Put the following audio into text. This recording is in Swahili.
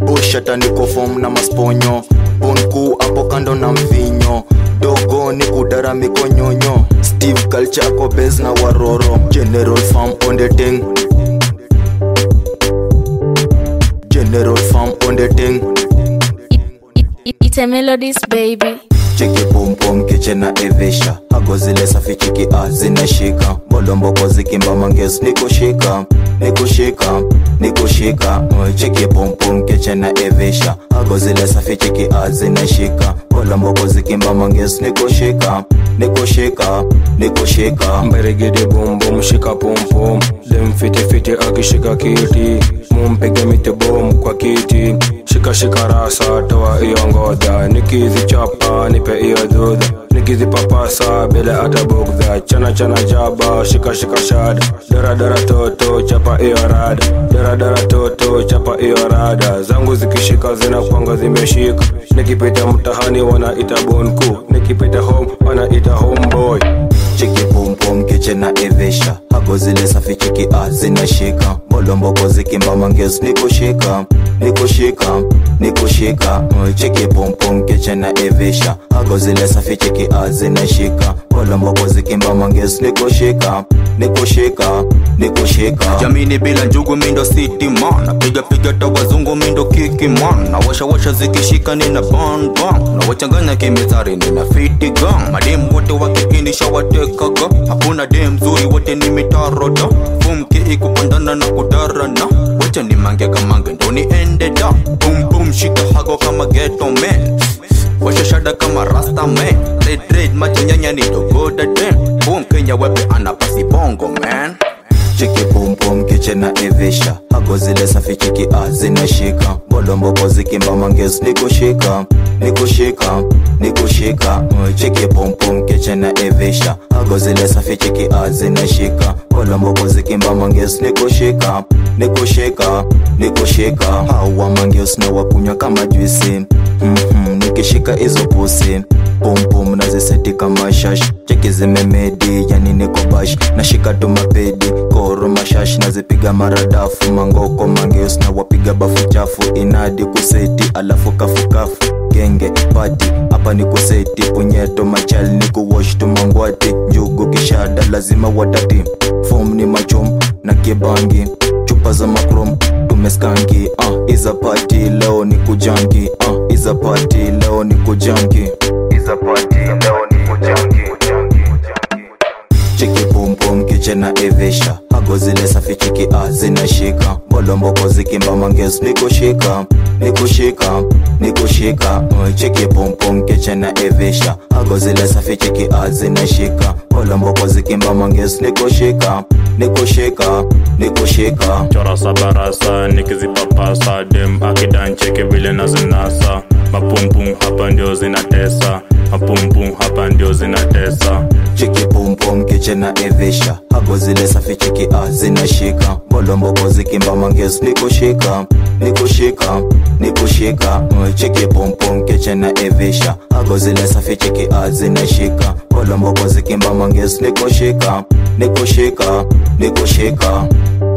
Bushata niko form na masponyo. Bonku hapo kando na mvinyo. Dogo ni kudara mikonyonyo. Steve Culture ako bez na waroro. General Farm on the thing. General Farm on the thing. It's a melodies baby. Cheki pom pom kiche na evesha. Hago zile safi cheki zinashika. Bolomboko zikimba manges niko shika. Cheki pom pom kiche na evesha. Hago zile safi cheki zinashika. Bolomboko zikimba manges niko shika. Mberegede bom bom shika pom pom. Dem fiti akishika kiti. Mumpige mite bom kwa kiti. Shika rasa toa iyo ngoda. Nikizi chapa nipe iyo duda. Nikizi papasa bele ata bugda. Chana jaba shika shada. Dara toto chapa iyo rada. Zangu zikishika zina kwanga zimeshika. Nikipita mtahani wana ita bonku. Nikipita home wana ita homeboy. Cheki pom pom kiche na evesha. Hago zile safi cheki zinashika. Bolomboko zikimba manges niko shika. Cheki pom pom kiche na evesha. Hago zile safi cheki zinashika. Bolomboko zikimba manges niko shika. Jamini bila njugu mindo city man. Piga tawazungu mindo kiki man. Na washa zikishika nina bon. Na wachanganya kimizari nina fiti gang. Madem wote wakipindisha watekaga. Hakuna dem zuri wote ni mitaroda. Fumki ikupandana na kudarana. Wacha ni mange kamange ndo ni ende da. Boom shika hago kama ghetto man. Washa shada kama rasta man. Red machanyanya ni dogoda dem. Boom Kenya wepe anapasi bongo man. Cheki pom pom kiche na evesha. Hago zile safi cheki zinashika. Bolomboko zikimba manges niko shika. Cheki pom pom kiche na evesha. Hago zile safi cheki zinashika. Bolomboko zikimba manges niko shika. Hawa manges na wakunywa kama juisi. Nikishika izo pusi. Pom pom naziseti kama shash. Cheki zimemedi yani niko bash. Nashika tu mapedi koro mashash. Nazipiga maradafu mangoko mangeos. Na wapiga bafu chafu inadi kuseti. Alafu kafu genge party hapa ni kuseti. Punyeto machal ni kuwash tu mangwati. Njugu kishada lazima watati. Form ni machom na kibangi. Chupa za makrom tumeskangi. Iza party leo ni kujangi. Iza party leo ni kujangi. Cheki pom pom kiche na evesha. Hago zile safi cheki zinashika. Bolomboko zikimba manges niko shika. Cheki pom pom kiche na evesha. Hago zile safi cheki zinashika. Bolomboko zikimba manges niko shika. Chora sabarasa nikizipapasa. Dem akidan cheki vile na zinasa. Mapumpum hapa ndio zinatesa. Cheki pom pom kiche na evesha. Hago zile safi cheki zinashika. Bolomboko zikimba manges niko shika. Cheki pom pom kiche na evesha. Hago zile safi cheki zinashika. Bolomboko zikimba manges niko shika.